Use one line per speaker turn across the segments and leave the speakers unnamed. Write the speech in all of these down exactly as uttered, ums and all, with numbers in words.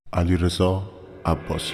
علیرضا عباسی.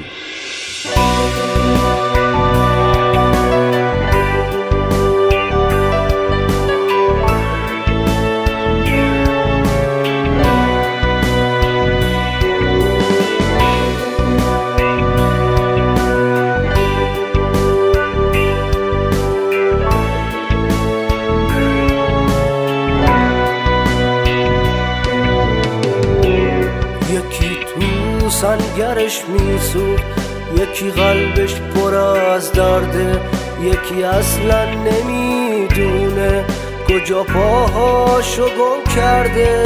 سنگرش میسوخت، یکی قلبش پر از درده، یکی اصلا نمیدونه کجا پاهاشو گم کرده.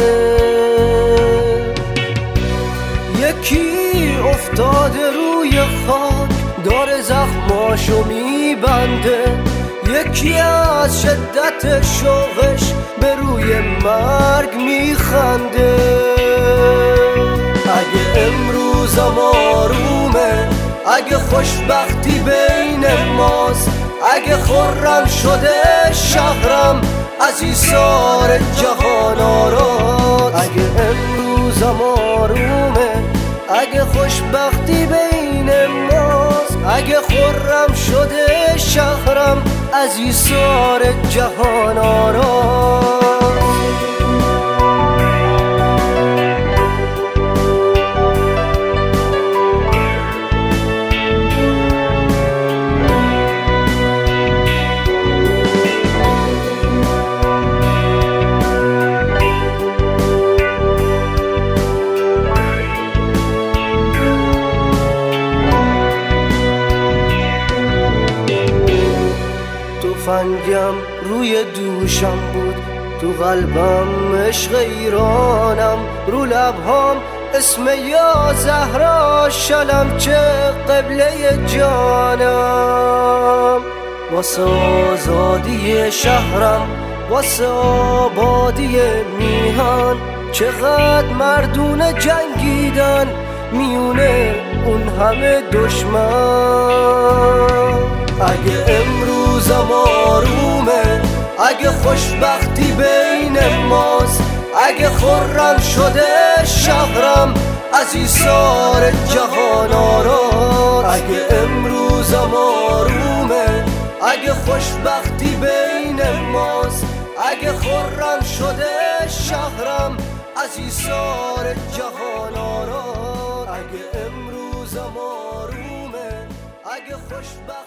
یکی افتاده روی خاک داره زخماشو میبنده، یکی از شدت شوقش به روی مرگ میخنده. اگه امروزم آرومه، اگه خوشبختی بین ماست، اگه خرم شده شهرم از ایثار جهان آراست. اگه امروزم آرومه، اگه خوشبختی بین ماست، اگه خرم شده شهرم از ایثار جهان آراست. تفنگم روی دوشم بود، تو قلبم عشق ایرانم، رو لبهام اسم یا زهرا شلم چه قبله جانم. واسه آزادی شهرم، واسه آبادی میهن، چقدر مردونه جنگیدن میونه اون همه دشمن. اگه امروزم آرومه، اگه خوشبختی بین ماست، اگه خرم شده شهرم از ایثار جهان آراست. اگه امروزم آرومه، اگه خوشبختی بین ماست، اگه خرم شده شهرم از ایثار جهان آراست. اگه امروزم آرومه، اگه خوشبختی